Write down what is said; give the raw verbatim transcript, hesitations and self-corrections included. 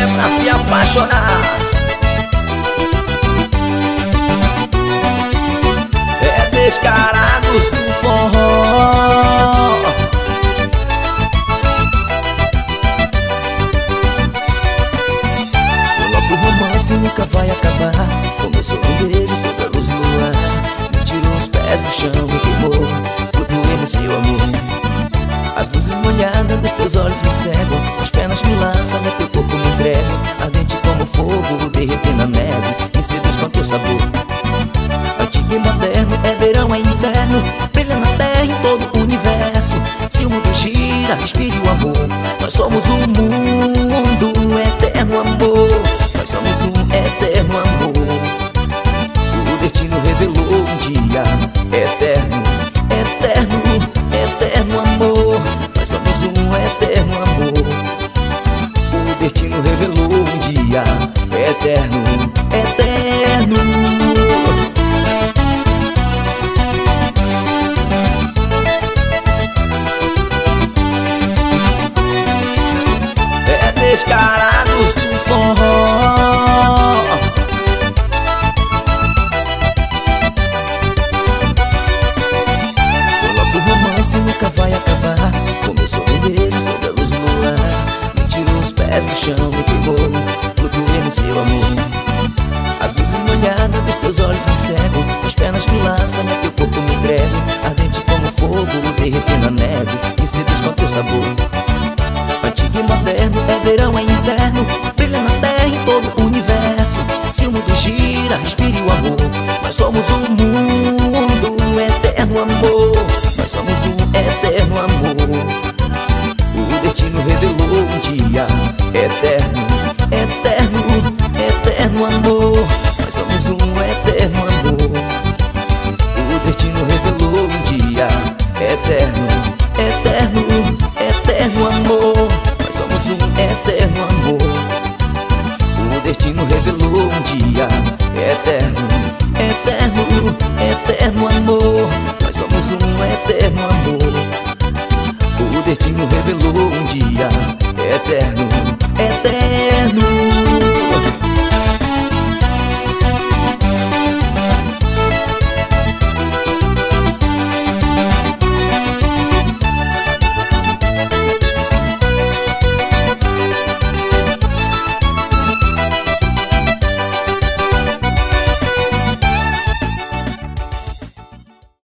pra se apaixonar. É Descarados do Forró. O nosso romance nunca vai acabar. Começou um beijo sob a luz do luar. Me tirou os pés do chão, me queimou, flutuei no seu amor. As luzes molhadas dos teus olhos me cegam, as pernas me laçam, meu teu corpo me entrega. Ardente como fogo, derretendo na neve, me seduz com teu sabor. Antigo e moderno, é verão, é inverno, brilha na terra em todo o universo. Se o mundo gira, respire o amor. Nós somos um mundo, eterno amor. Nós somos um eterno amor. O destino revelou um dia eterno, eterno, eterno amor. Nós somos um eterno amor. O destino revelou um dia eterno, eterno. É Descarados do Forró. O nosso romance nunca vai acabar. Começou um beijo sob a luz do luar. Me tirou os pés do chão, me queimou, flutuei no seu amor. As luzes molhadas dos teus olhos me cegam, as pernas me laçam, meu teu corpo me entrega. Ardente como fogo, derretendo a neve, me seduz com teu sabor.